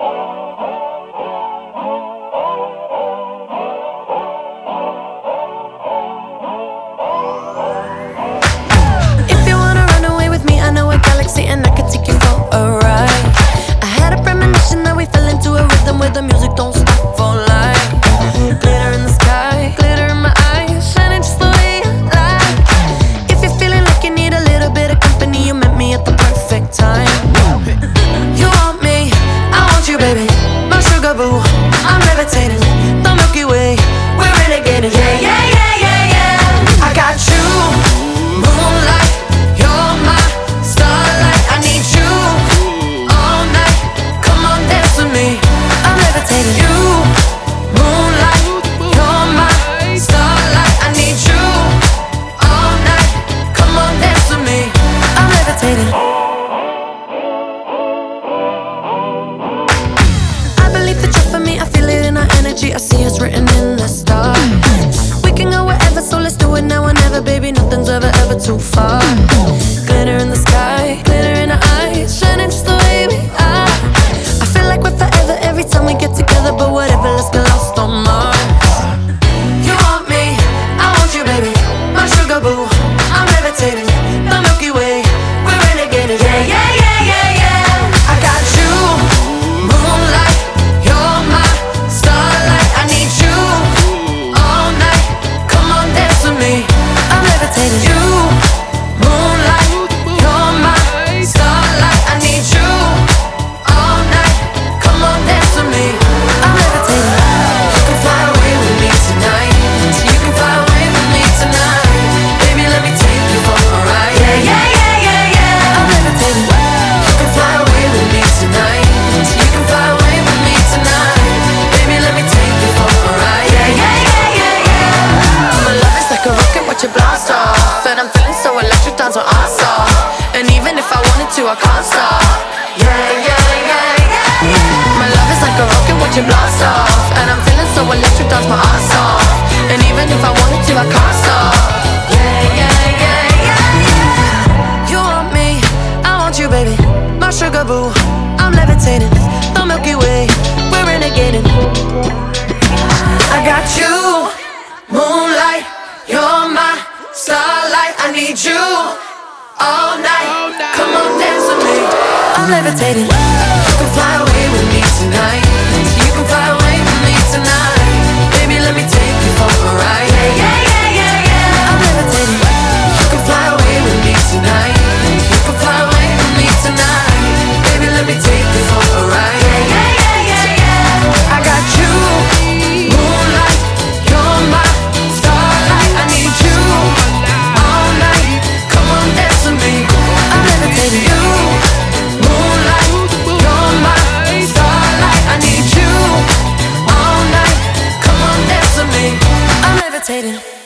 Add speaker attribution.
Speaker 1: If you wanna run away with me, I know a galaxy and I can take you for a ride. I had a premonition that we fell into a rhythm where the music don't stop for life. Glitter in the sky, glitter in my eyes, shining just the way I like. If you're feeling like you need a little bit of company, you met me at the perfect time. You want me, I want you, baby, my sugar boo. I'm levitating, the Milky Way, we're renegading. Yeah, yeah, yeah, yeah, yeah. I got you, moonlight, you're my starlight. I need you all night. Come on, dance with me. I'm levitating. You, moonlight, you're my starlight. I need you all night. Come on, dance with me. I'm levitating. I believe that you're for me. I feel it in our energy. I see it's written in the stars. We can go wherever, so let's do it now or never, baby. Nothing's ever too far. Glitter in the sky, glitter in our eyes, shining just the way we are. I feel like we're forever every time we get together, but whatever, let's get lost on Mars. You want me, I want you, baby, my sugar boo. I'm levitating, the Milky Way, we're renegading. Yeah, yeah, yeah, yeah, yeah. I got you, moonlight, you're my starlight. I need you all night. Come on, dance with me. I'm levitating. You, moonlight, you're my starlight. I need you all night. Come on, dance with me. I'm levitating. You can fly away with me tonight. So you can fly away with me tonight. Baby, let me take you for a ride. Yeah, yeah, yeah, yeah, yeah. I'm levitating. You can fly away with me tonight. So you can fly away with me tonight. Baby, let me take you for a ride. Yeah, yeah, yeah, yeah, yeah. My love is like a rocket, watch it blast off. And I'm feeling so electric, dance my ass off. And even if I wanted to, I can't stop. Yeah, yeah, yeah, yeah, yeah. My love is like a rocket, watch it blast off. And I'm feeling so electric, dance my ass off. And even if I wanted to, I can't stop. Yeah, yeah, yeah, yeah, yeah. You want me, I want you, baby, my sugar boo. I'm levitating, the Milky Way, we're renegading. I got you, moonlight, you're my starlight. I need you all night. Come on, dance with me. I'm levitating. You can fly away with me tonight. So you can fly away with me tonight. Baby, let me take you for a ride. Yeah, yeah, yeah, yeah, yeah. I'm levitating. You can fly away with me tonight. You can fly away with me tonight. Baby, let me take you for a ride. Yeah, yeah, yeah, yeah, yeah. I got you, moonlight, you're my starlight. I need you all night. Come on, dance with me. I'm levitating. You, moonlight, you're my starlight. I need you all night. Come on, dance with me. I'm levitating.